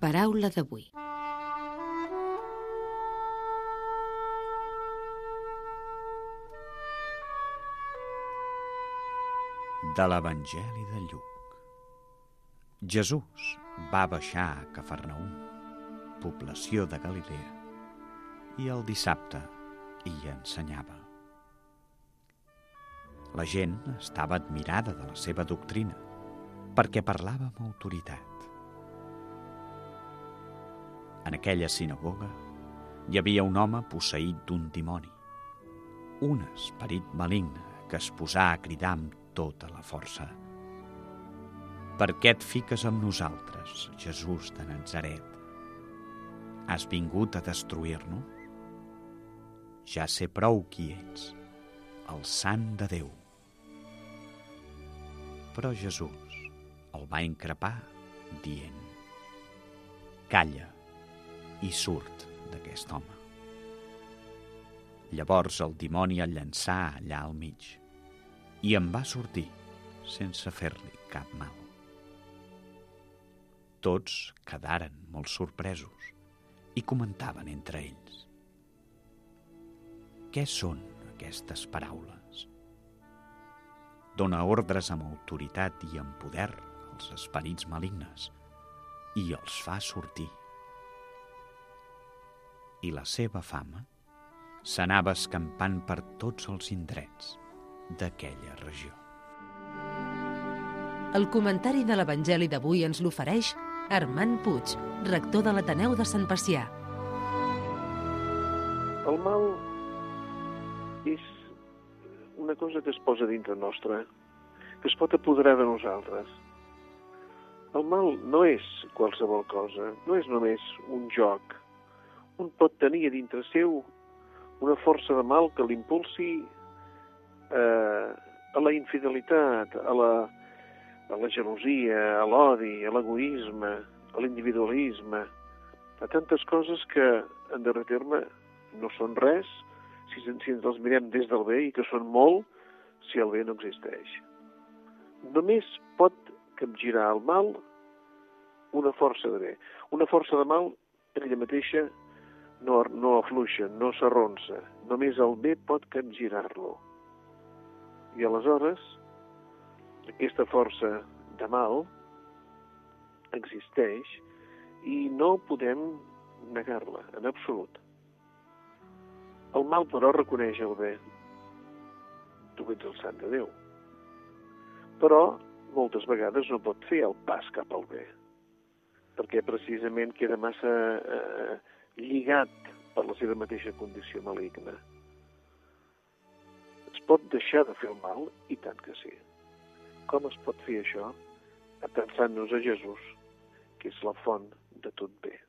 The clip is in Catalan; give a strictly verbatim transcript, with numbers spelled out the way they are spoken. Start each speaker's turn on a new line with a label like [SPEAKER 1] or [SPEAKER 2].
[SPEAKER 1] Paraula d'avui.
[SPEAKER 2] De l'Evangeli de Lluc. Jesús va baixar a Cafarnaüm, població de Galilea, i el dissabte hi ensenyava. La gent estava admirada de la seva doctrina, perquè parlava amb autoritat. En aquella sinagoga hi havia un home posseït d'un dimoni, un esperit maligne que es posà a cridar amb tota la força: «Per què et fiques amb nosaltres, Jesús de Natzaret? Has vingut a destruir-nos? Ja sé prou qui ets, el Sant de Déu». Però Jesús el va increpar, dient: «Calla i surt d'aquest home». Llavors el dimoni el llançà allà al mig i en va sortir sense fer-li cap mal. Tots quedaren molt sorpresos i comentaven entre ells: «Què són aquestes paraules? Dona ordres amb autoritat i amb poder als esperits malignes i els fa sortir». I la seva fama s'anava escampant per tots els indrets d'aquella regió.
[SPEAKER 1] El comentari de l'Evangeli d'avui ens l'ofereix Armand Puig, rector de l'Ateneu de Sant Pacià.
[SPEAKER 3] El mal és una cosa que es posa dintre nostra, que es pot apoderar de nosaltres. El mal no és qualsevol cosa, no és només un joc. Un pot tenir a dintre seu una força de mal que l'impulsi eh, a la infidelitat, a la, a la gelosia, a l'odi, a l'egoisme, a l'individualisme, a tantes coses que, en darrer terme, no són res si, si ens els mirem des del bé, i que són molt si el bé no existeix. Només pot capgirar el mal una força de bé. Una força de mal en ella mateixa no, no afluixa, no s'arronsa. Només el bé pot capgirar-lo. I aleshores, aquesta força de mal existeix i no podem negar-la, en absolut. El mal, però, reconeix el bé. Tu ets el Sant de Déu. Però, moltes vegades no pot fer el pas cap al bé, perquè precisament queda massa eh, lligat per la seva mateixa condició maligna. Es pot deixar de fer el mal? I tant que sí. Com es pot fer això? Atançant-nos a Jesús, que és la font de tot bé.